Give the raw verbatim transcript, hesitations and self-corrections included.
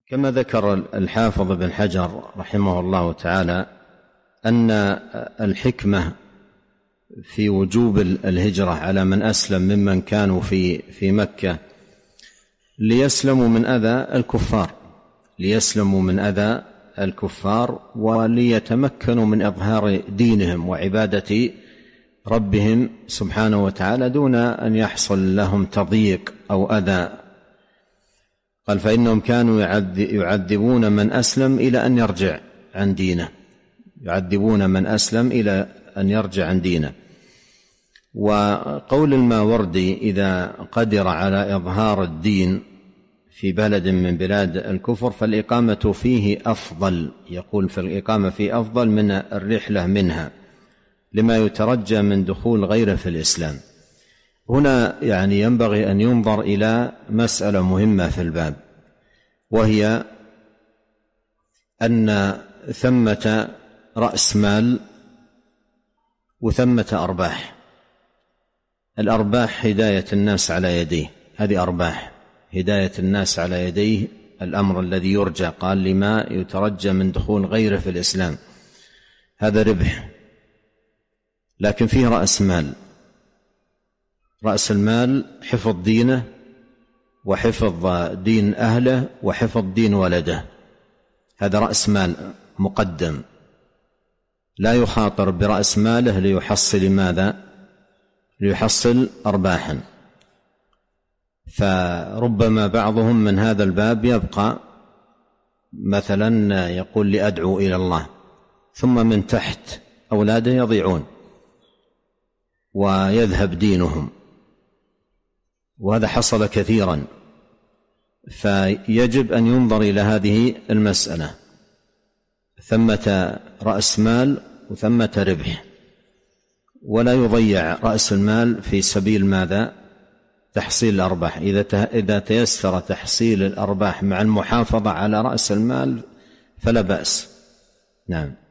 كما ذكر الحافظ بن حجر رحمه الله تعالى أن الحكمة في وجوب الهجرة على من أسلم ممن كانوا في في مكة ليسلموا من أذى الكفار ليسلموا من أذى الكفار وليتمكنوا من إظهار دينهم وعبادة ربهم سبحانه وتعالى دون أن يحصل لهم تضييق أو أذى. قال فإنهم كانوا يعذبون من أسلم إلى أن يرجع عن دينه يعذبون من أسلم إلى أن يرجع عن دينه. وقول الماوردي إذا قدر على إظهار الدين في بلد من بلاد الكفر فالإقامة فيه أفضل، يقول فالإقامة فيه أفضل من الرحلة منها لما يترجى من دخول غيره في الإسلام. هنا يعني ينبغي أن ينظر إلى مسألة مهمة في الباب، وهي أن ثمة رأس مال وثمة أرباح. الأرباح هداية الناس على يديه، هذه أرباح هداية الناس على يديه، الأمر الذي يرجى، قال لما يترجى من دخول غيره في الإسلام، هذا ربح. لكن فيه رأس مال، رأس المال حفظ دينه وحفظ دين أهله وحفظ دين ولده، هذا رأس مال مقدم، لا يخاطر برأس ماله ليحصل ماذا؟ ليحصل أرباحا. فربما بعضهم من هذا الباب يبقى مثلا يقول لأدعو إلى الله، ثم من تحت أولاده يضيعون ويذهب دينهم، وهذا حصل كثيرا. فيجب أن ينظر إلى هذه المسألة، ثمة رأس مال وثمة ربح، ولا يضيع رأس المال في سبيل ماذا؟ تحصيل الأرباح. إذا تيسر تحصيل الأرباح مع المحافظة على رأس المال فلا بأس. نعم.